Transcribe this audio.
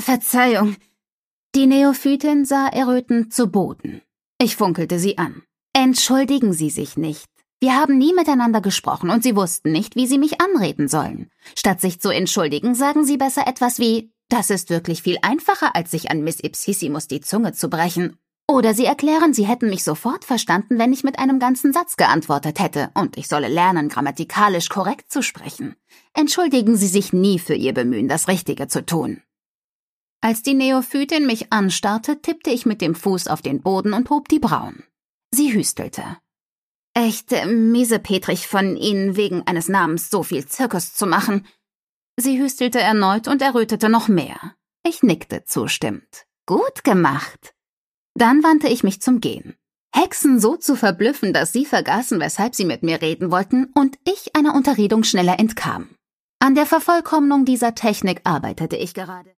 Verzeihung. Die Neophytin sah errötend zu Boden. Ich funkelte sie an. Entschuldigen Sie sich nicht. Wir haben nie miteinander gesprochen und Sie wussten nicht, wie Sie mich anreden sollen. Statt sich zu entschuldigen, sagen Sie besser etwas wie, das ist wirklich viel einfacher, als sich an Miss Ipsissimus die Zunge zu brechen. Oder Sie erklären, Sie hätten mich sofort verstanden, wenn ich mit einem ganzen Satz geantwortet hätte und ich solle lernen, grammatikalisch korrekt zu sprechen. Entschuldigen Sie sich nie für Ihr Bemühen, das Richtige zu tun. Als die Neophytin mich anstarrte, tippte ich mit dem Fuß auf den Boden und hob die Brauen. Sie hüstelte. Echt miesepetrig von Ihnen, wegen eines Namens so viel Zirkus zu machen. Sie hüstelte erneut und errötete noch mehr. Ich nickte zustimmend. Gut gemacht. Dann wandte ich mich zum Gehen. Hexen so zu verblüffen, dass sie vergaßen, weshalb sie mit mir reden wollten und ich einer Unterredung schneller entkam. An der Vervollkommnung dieser Technik arbeitete ich gerade.